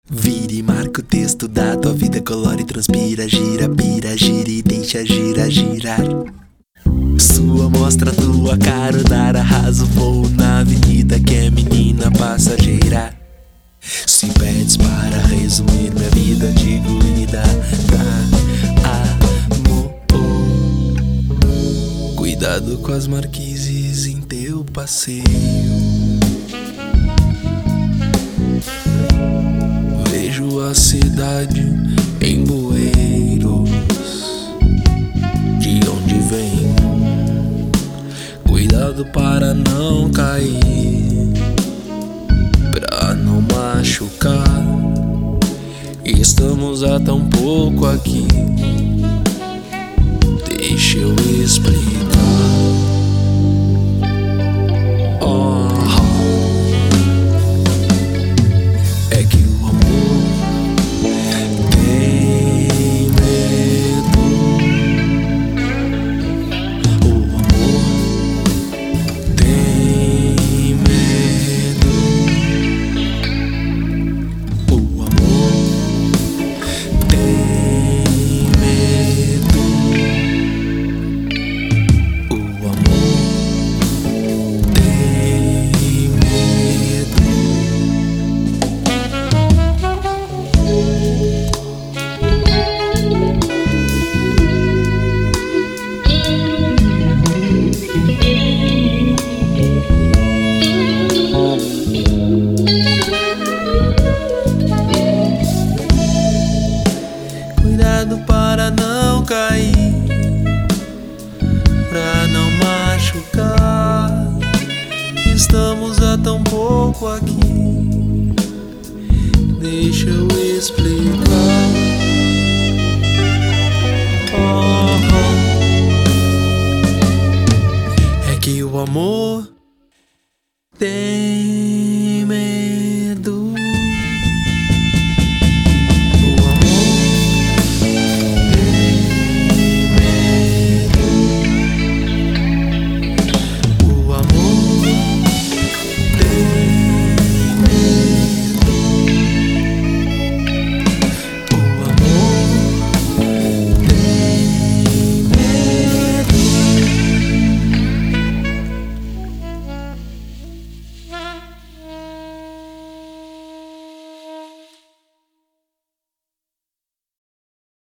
Vira e marca o texto da tua vida, colore, transpira, gira, pira, gira e deixa girar. Sua mostra tua cara, dar arraso, voo na avenida que é menina passageira. Se pedes para resumir minha vida, digo ida, amor. Cuidado com as marquises em teu passeio. Vejo a cidade em bueiros. De onde vem? Cuidado para não cair, pra não machucar. Estamos há tão pouco aqui. Deixa eu explicar. É que o amor tem medo. O amor tem medo. O amor tem medo. O amor tem medo. Cuidado para não cair, pra não machucar. Estamos há tão pouco aqui. Deixa eu explicar.